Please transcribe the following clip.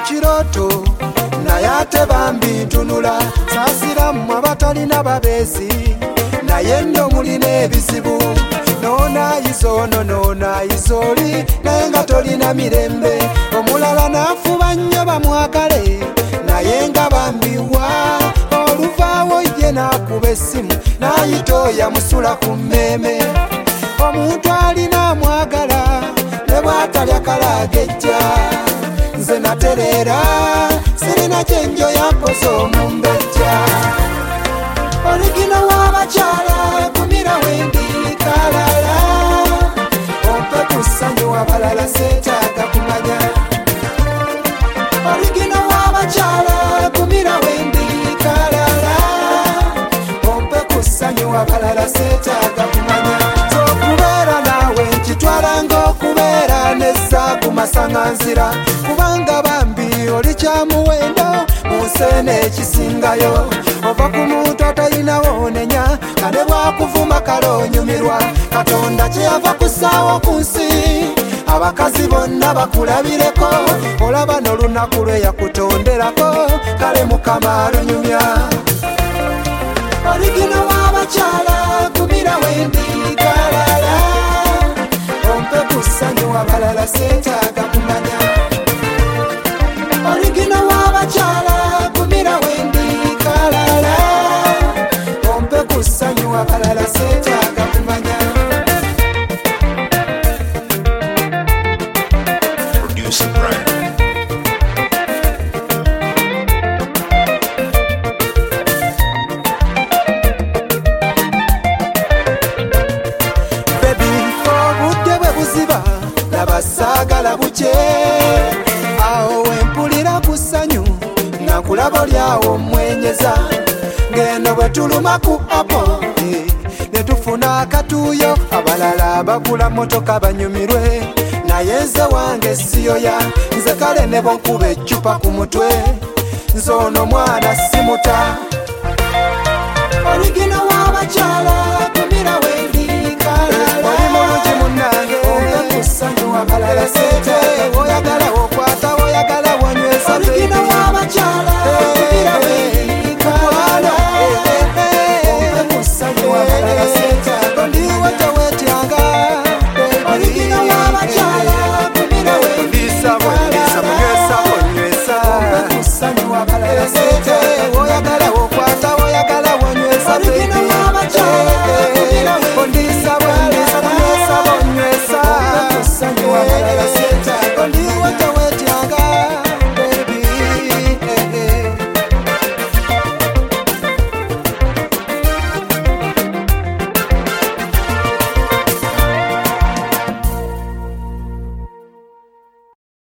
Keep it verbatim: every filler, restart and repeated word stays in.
kiroto naye ate bambi ntunula saasira mmwe abatalina babeezi naye nno mulina ebizibu noonayiza ono noonayiza oli naye nga tolina mirembe omulala n'afuba nnyo bamwagale naye nga bambiwa oluvaawo ye n'akuba essimu n'ayita oyo amusula ku mmeeme omuntu alina amwagala ne bw'atalya kalagejja nze natereera sirina kyenjo yakoze omumbejja oligino w'abakyala kumira wendi kalala ompe kusanyu abalala seetaaga kumanya oligino w'abakyala kumira wendi kalala ompe kusanyu abalala seetaaga kumanya okubeera naawe nkitwala ng'okubeera n'essaagu masaŋŋanzira kubanga bambi oli kyamuwendo mu nseeno ekisingayo ova ku muntu atalinawo nenya kale bwakuvuma kale onyumirwa katonda kyeyava kusaawo ku nsi abakazi bonna bakulabireko olaba n'olunaku lwe yakutonderako kale mukama alunyumya oligino w'abakyala kumira wendi kalala ompe kusanyu abalala seetaaga kumanya oligino w'abakyala kumira wendi kalala ompe kusanyu abalala seetaaga kumanya Producer Brian. Saagala buke awo wempulira ku ssanyu nakulaba lyawo mwenyeza ngeno bwe tuluma ku apo ne tufuna akatuuyo abalala bagula motoka banyumirwe naye nze wange siyoya nze kale ne bonkuba eccupa ku mutwe nze ono mwana simuta oligino w'abakyala kumira wendi kalala oli mulungi munnange kusanyu abalala seete oyagala okwata oyagala wanywesa oligino w'abakyala kumira wendi kalala ompe kusanyu abalala seete ondiwe teweetyanga oligino w'abakyala kumira wendi kalala ompe kusanyu abalala seete